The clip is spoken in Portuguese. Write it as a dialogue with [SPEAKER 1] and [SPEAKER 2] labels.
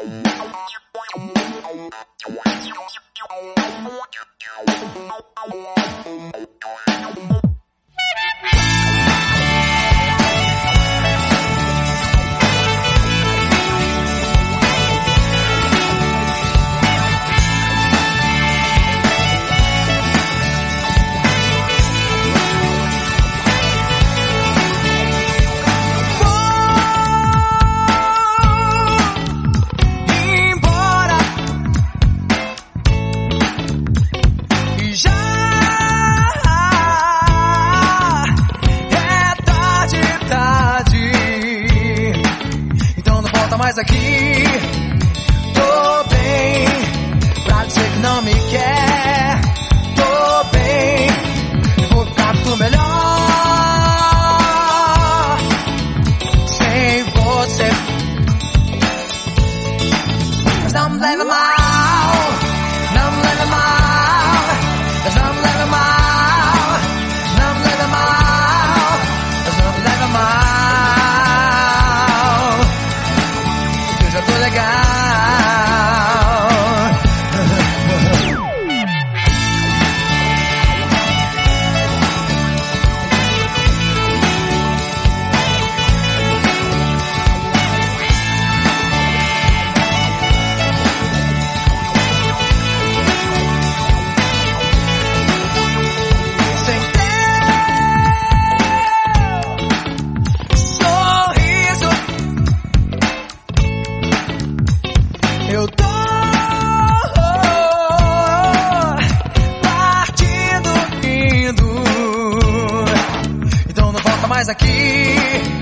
[SPEAKER 1] Mas aqui tô bem, pra dizer que não me quer. Tô bem, vou ficar tudo melhor sem você. Mas não me leva mal, não me leva mal, mas não me leva mal, não me leva mal, mas não me leva mal. Já tô legal. Sem teu sorriso eu tô partindo, indo. Então não volta mais aqui.